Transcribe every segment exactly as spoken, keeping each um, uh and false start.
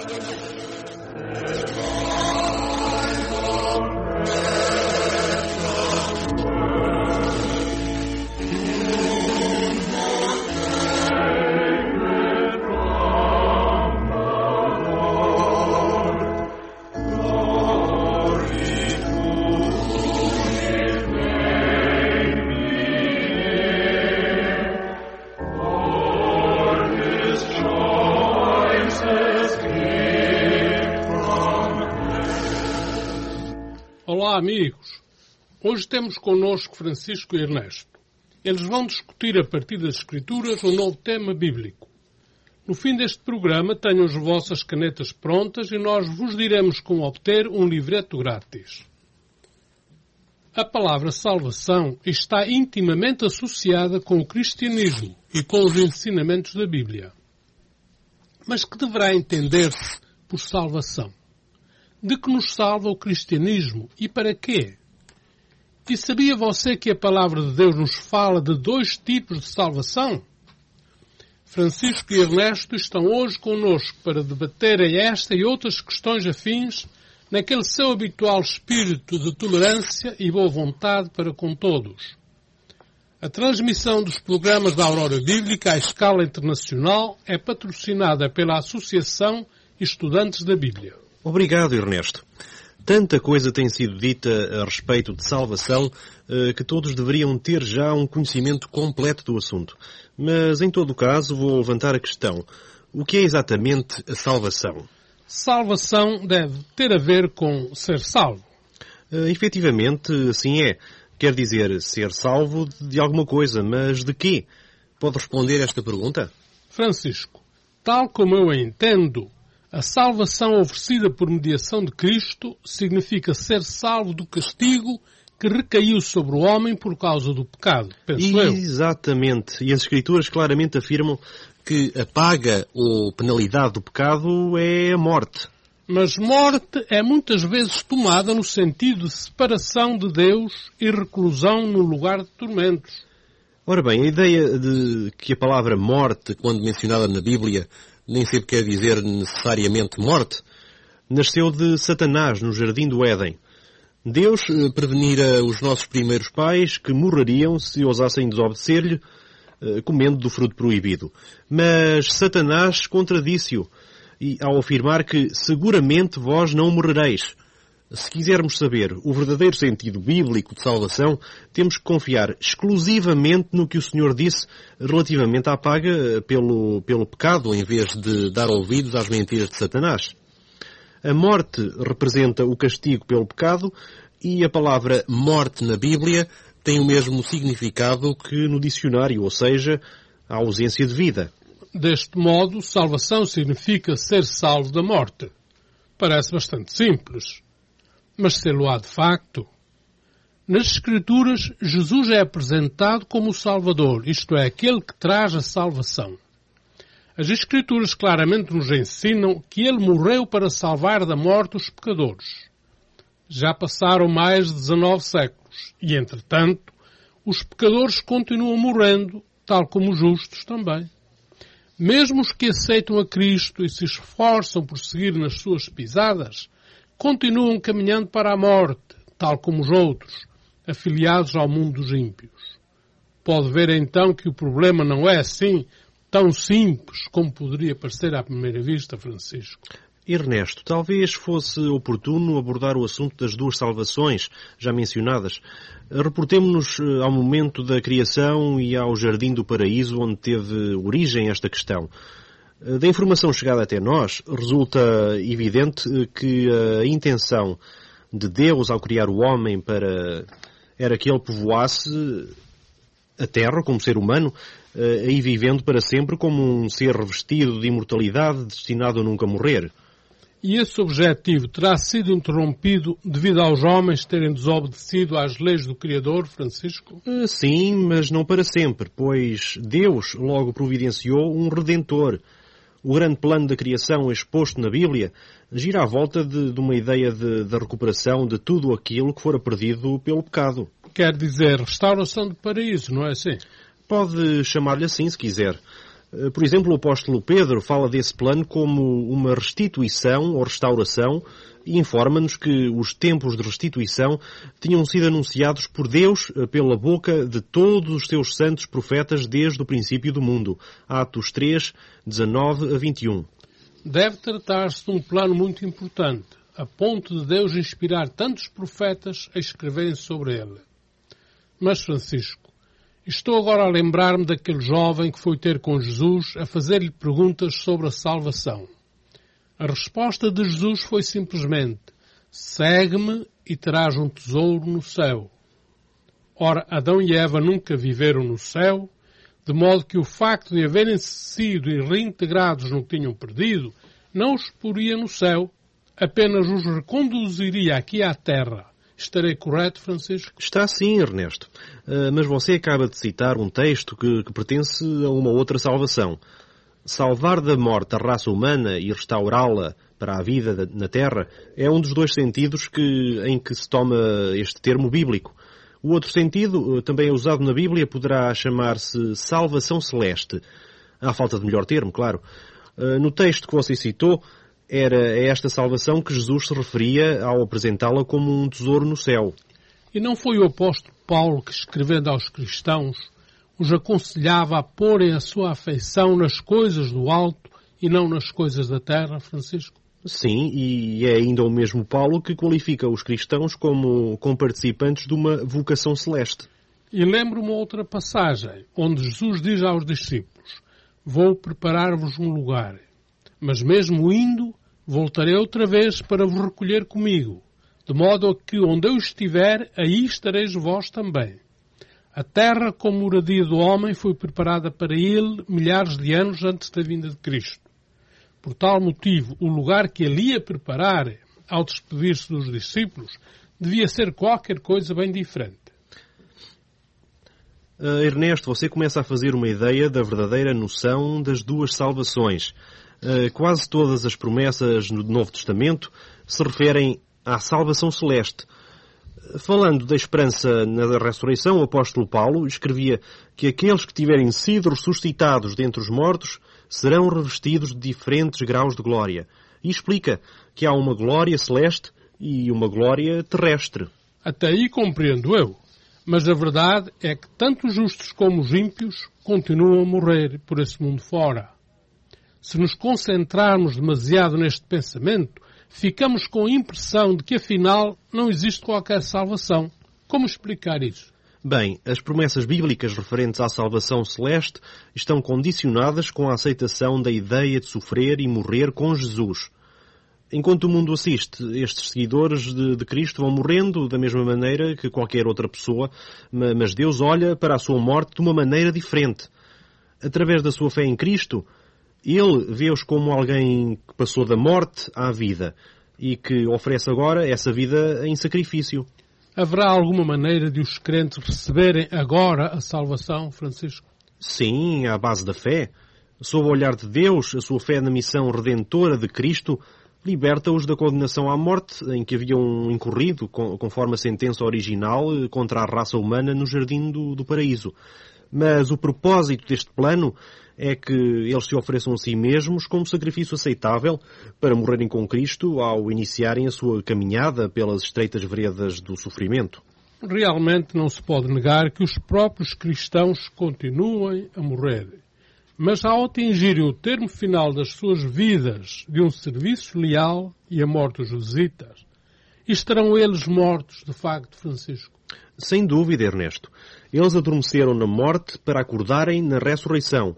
Olá, amigos. Hoje temos connosco Francisco e Ernesto. Eles vão discutir a partir das Escrituras um novo tema bíblico. No fim deste programa tenham as vossas canetas prontas e nós vos diremos como obter um livreto grátis. A palavra salvação está intimamente associada com o cristianismo e com os ensinamentos da Bíblia. Mas que deverá entender-se por salvação? De que nos salva o cristianismo e para quê? E sabia você que a palavra de Deus nos fala de dois tipos de salvação? Francisco e Ernesto estão hoje connosco para debaterem esta e outras questões afins naquele seu habitual espírito de tolerância e boa vontade para com todos. A transmissão dos programas da Aurora Bíblica à escala internacional é patrocinada pela Associação Estudantes da Bíblia. Obrigado, Ernesto. Tanta coisa tem sido dita a respeito de salvação que todos deveriam ter já um conhecimento completo do assunto. Mas, em todo o caso, vou levantar a questão. O que é exatamente a salvação? Salvação deve ter a ver com ser salvo. Uh, efetivamente, assim é. Quer dizer, ser salvo de alguma coisa, mas de quê? Pode responder esta pergunta? Francisco, tal como eu a entendo, a salvação oferecida por mediação de Cristo significa ser salvo do castigo que recaiu sobre o homem por causa do pecado, penso eu. Exatamente. E as Escrituras claramente afirmam que a paga ou penalidade do pecado é a morte. Mas morte é muitas vezes tomada no sentido de separação de Deus e reclusão no lugar de tormentos. Ora bem, a ideia de que a palavra morte, quando mencionada na Bíblia, nem sempre quer dizer necessariamente morte, nasceu de Satanás no Jardim do Éden. Deus prevenira os nossos primeiros pais que morreriam se ousassem desobedecer-lhe, comendo do fruto proibido. Mas Satanás contradisse-o ao afirmar que seguramente vós não morrereis. Se quisermos saber o verdadeiro sentido bíblico de salvação, temos que confiar exclusivamente no que o Senhor disse relativamente à paga pelo, pelo pecado, em vez de dar ouvidos às mentiras de Satanás. A morte representa o castigo pelo pecado e a palavra morte na Bíblia tem o mesmo significado que no dicionário, ou seja, a ausência de vida. Deste modo, salvação significa ser salvo da morte. Parece bastante simples. Mas sê-lo-á de facto. Nas Escrituras, Jesus é apresentado como o Salvador, isto é, aquele que traz a salvação. As Escrituras claramente nos ensinam que Ele morreu para salvar da morte os pecadores. Já passaram mais de dezanove séculos e, entretanto, os pecadores continuam morrendo, tal como os justos também. Mesmo os que aceitam a Cristo e se esforçam por seguir nas suas pisadas, continuam caminhando para a morte, tal como os outros, afiliados ao mundo dos ímpios. Pode ver então que o problema não é assim tão simples como poderia parecer à primeira vista, Francisco. Ernesto, talvez fosse oportuno abordar o assunto das duas salvações já mencionadas. Reportemo-nos ao momento da criação e ao Jardim do Paraíso, onde teve origem esta questão. Da informação chegada até nós, resulta evidente que a intenção de Deus ao criar o homem para era que ele povoasse a terra como ser humano, aí vivendo para sempre como um ser revestido de imortalidade, destinado a nunca morrer. E esse objetivo terá sido interrompido devido aos homens terem desobedecido às leis do Criador, Francisco? Sim, mas não para sempre, pois Deus logo providenciou um Redentor. O grande plano da criação exposto na Bíblia gira à volta de, de uma ideia de, de recuperação de tudo aquilo que fora perdido pelo pecado. Quer dizer, restauração do paraíso, não é assim? Pode chamar-lhe assim, se quiser. Por exemplo, o apóstolo Pedro fala desse plano como uma restituição ou restauração e informa-nos que os tempos de restituição tinham sido anunciados por Deus pela boca de todos os seus santos profetas desde o princípio do mundo. Atos três, dezanove a vinte e um. Deve tratar-se de um plano muito importante, a ponto de Deus inspirar tantos profetas a escreverem sobre ele. Mas, Francisco, estou agora a lembrar-me daquele jovem que foi ter com Jesus a fazer-lhe perguntas sobre a salvação. A resposta de Jesus foi simplesmente: segue-me e terás um tesouro no céu. Ora, Adão e Eva nunca viveram no céu, de modo que o facto de haverem sido reintegrados no que tinham perdido não os poria no céu, apenas os reconduziria aqui à terra. Estarei correto, Francisco? Está sim, Ernesto. Uh, mas você acaba de citar um texto que, que pertence a uma outra salvação. Salvar da morte a raça humana e restaurá-la para a vida na Terra é um dos dois sentidos que, em que se toma este termo bíblico. O outro sentido, também é usado na Bíblia, poderá chamar-se salvação celeste. À falta de melhor termo, claro. No texto que você citou, era esta salvação que Jesus se referia ao apresentá-la como um tesouro no céu. E não foi o apóstolo Paulo que, escrevendo aos cristãos, os aconselhava a porem a sua afeição nas coisas do alto e não nas coisas da terra, Francisco? Sim, e é ainda o mesmo Paulo que qualifica os cristãos como, como participantes de uma vocação celeste. E lembro uma outra passagem, onde Jesus diz aos discípulos: vou preparar-vos um lugar, mas mesmo indo, voltarei outra vez para vos recolher comigo, de modo a que onde eu estiver, aí estareis vós também. A terra, como moradia do homem, foi preparada para ele milhares de anos antes da vinda de Cristo. Por tal motivo, o lugar que ele ia preparar, ao despedir-se dos discípulos, devia ser qualquer coisa bem diferente. Uh, Ernesto, você começa a fazer uma ideia da verdadeira noção das duas salvações. Uh, quase todas as promessas no Novo Testamento se referem à salvação celeste. Falando da esperança na ressurreição, o apóstolo Paulo escrevia que aqueles que tiverem sido ressuscitados dentre os mortos serão revestidos de diferentes graus de glória. E explica que há uma glória celeste e uma glória terrestre. Até aí compreendo eu. Mas a verdade é que tanto os justos como os ímpios continuam a morrer por esse mundo fora. Se nos concentrarmos demasiado neste pensamento, ficamos com a impressão de que, afinal, não existe qualquer salvação. Como explicar isso? Bem, as promessas bíblicas referentes à salvação celeste estão condicionadas com a aceitação da ideia de sofrer e morrer com Jesus. Enquanto o mundo assiste, estes seguidores de, de Cristo vão morrendo da mesma maneira que qualquer outra pessoa, mas Deus olha para a sua morte de uma maneira diferente. Através da sua fé em Cristo, Ele vê-os como alguém que passou da morte à vida e que oferece agora essa vida em sacrifício. Haverá alguma maneira de os crentes receberem agora a salvação, Francisco? Sim, à base da fé. Sob o olhar de Deus, a sua fé na missão redentora de Cristo liberta-os da condenação à morte em que haviam incorrido, conforme a sentença original, contra a raça humana no jardim do, do paraíso. Mas o propósito deste plano é que eles se ofereçam a si mesmos como sacrifício aceitável para morrerem com Cristo ao iniciarem a sua caminhada pelas estreitas veredas do sofrimento. Realmente não se pode negar que os próprios cristãos continuem a morrer. Mas ao atingirem o termo final das suas vidas de um serviço leal e a morte dos visitas, estarão eles mortos, de facto, Francisco? Sem dúvida, Ernesto. Eles adormeceram na morte para acordarem na ressurreição.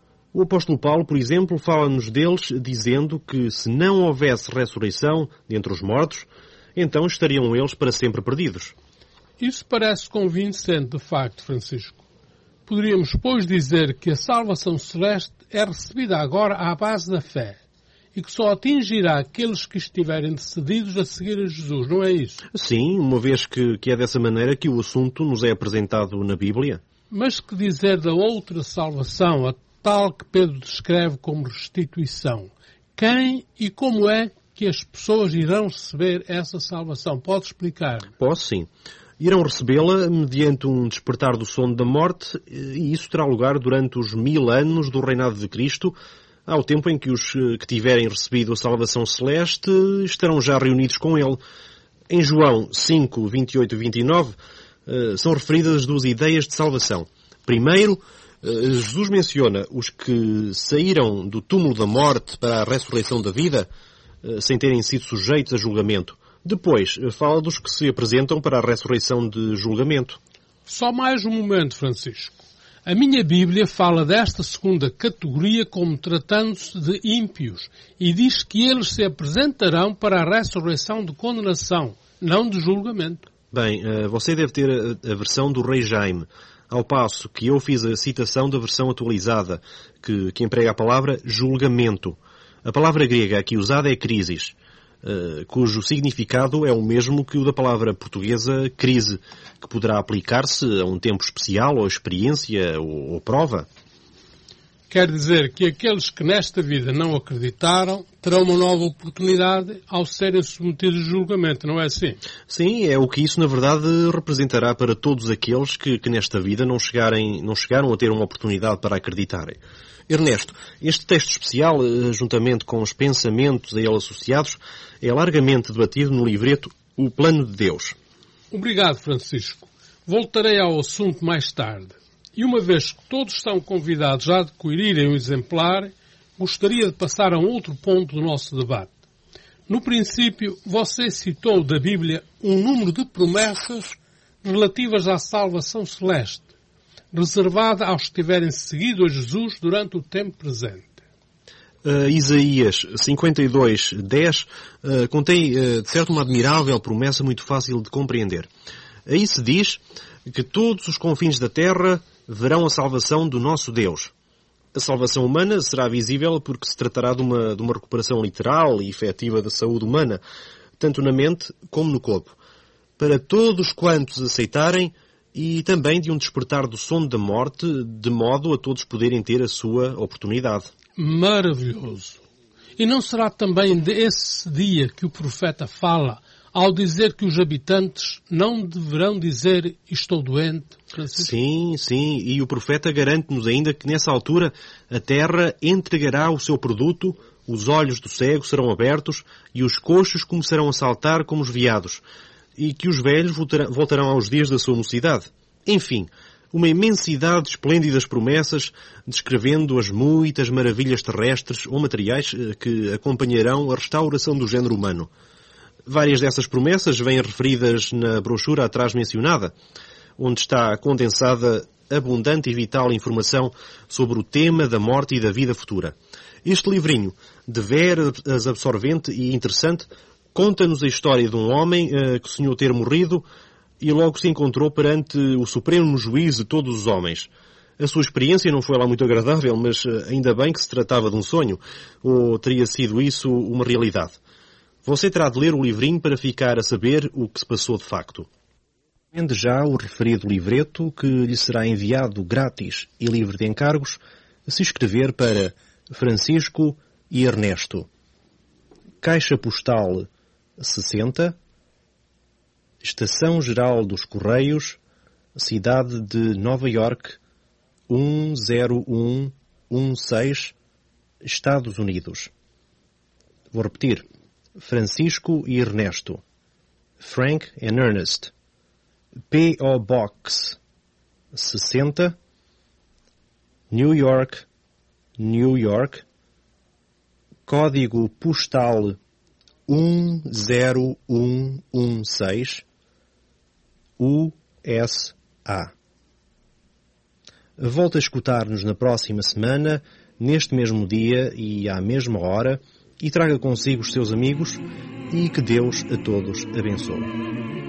O apóstolo Paulo, por exemplo, fala-nos deles dizendo que se não houvesse ressurreição dentre os mortos, então estariam eles para sempre perdidos. Isso parece convincente, de facto, Francisco. Poderíamos, pois, dizer que a salvação celeste é recebida agora à base da fé e que só atingirá aqueles que estiverem decididos a seguir a Jesus, não é isso? Sim, uma vez que, que é dessa maneira que o assunto nos é apresentado na Bíblia. Mas que dizer da outra salvação, a tal que Pedro descreve como restituição? Quem e como é que as pessoas irão receber essa salvação? Pode explicar? Posso, sim. Irão recebê-la mediante um despertar do sono da morte, e isso terá lugar durante os mil anos do reinado de Cristo, ao tempo em que os que tiverem recebido a salvação celeste estarão já reunidos com Ele. Em João cinco, vinte e oito e vinte e nove, são referidas as duas ideias de salvação. Primeiro, Jesus menciona os que saíram do túmulo da morte para a ressurreição da vida, sem terem sido sujeitos a julgamento. Depois, fala dos que se apresentam para a ressurreição de julgamento. Só mais um momento, Francisco. A minha Bíblia fala desta segunda categoria como tratando-se de ímpios e diz que eles se apresentarão para a ressurreição de condenação, não de julgamento. Bem, você deve ter a versão do Rei Jaime, ao passo que eu fiz a citação da versão atualizada, que, que emprega a palavra julgamento. A palavra grega aqui usada é crisis, uh, cujo significado é o mesmo que o da palavra portuguesa crise, que poderá aplicar-se a um tempo especial, ou experiência, ou, ou prova. Quer dizer que aqueles que nesta vida não acreditaram terão uma nova oportunidade ao serem submetidos a julgamento, não é assim? Sim, é o que isso na verdade representará para todos aqueles que, que nesta vida não, chegarem, não chegaram a ter uma oportunidade para acreditarem. Ernesto, este texto especial, juntamente com os pensamentos a ele associados, é largamente debatido no livreto O Plano de Deus. Obrigado, Francisco. Voltarei ao assunto mais tarde. E uma vez que todos estão convidados a adquirirem um exemplar, gostaria de passar a um outro ponto do nosso debate. No princípio, você citou da Bíblia um número de promessas relativas à salvação celeste, reservada aos que tiverem seguido a Jesus durante o tempo presente. Uh, Isaías cinquenta e dois, dez uh, contém, uh, de certo, uma admirável promessa muito fácil de compreender. Aí se diz que todos os confins da terra verão a salvação do nosso Deus. A salvação humana será visível porque se tratará de uma, de uma recuperação literal e efetiva da saúde humana, tanto na mente como no corpo, para todos quantos aceitarem, e também de um despertar do sono da morte, de modo a todos poderem ter a sua oportunidade. Maravilhoso! E não será também desse dia que o profeta fala, ao dizer que os habitantes não deverão dizer estou doente? Francisco? Sim, sim, e o profeta garante-nos ainda que nessa altura a terra entregará o seu produto, os olhos do cego serão abertos e os coxos começarão a saltar como os veados, e que os velhos voltarão aos dias da sua mocidade. Enfim, uma imensidade de esplêndidas promessas descrevendo as muitas maravilhas terrestres ou materiais que acompanharão a restauração do género humano. Várias dessas promessas vêm referidas na brochura atrás mencionada, onde está condensada abundante e vital informação sobre o tema da morte e da vida futura. Este livrinho, de veras absorvente e interessante, conta-nos a história de um homem uh, que sonhou ter morrido e logo se encontrou perante o supremo juiz de todos os homens. A sua experiência não foi lá muito agradável, mas uh, ainda bem que se tratava de um sonho, ou teria sido isso uma realidade. Você terá de ler o livrinho para ficar a saber o que se passou de facto. Vende já o referido livreto, que lhe será enviado grátis e livre de encargos, se escrever para Francisco e Ernesto. Caixa Postal sessenta, Estação Geral dos Correios, Cidade de Nova York, um zero um um seis, Estados Unidos. Vou repetir. Francisco e Ernesto. Frank and Ernest. P O Box sessenta, New York, New York. Código postal um zero um um seis, U S A. Volta a escutar-nos na próxima semana, neste mesmo dia e à mesma hora, e traga consigo os seus amigos, e que Deus a todos abençoe.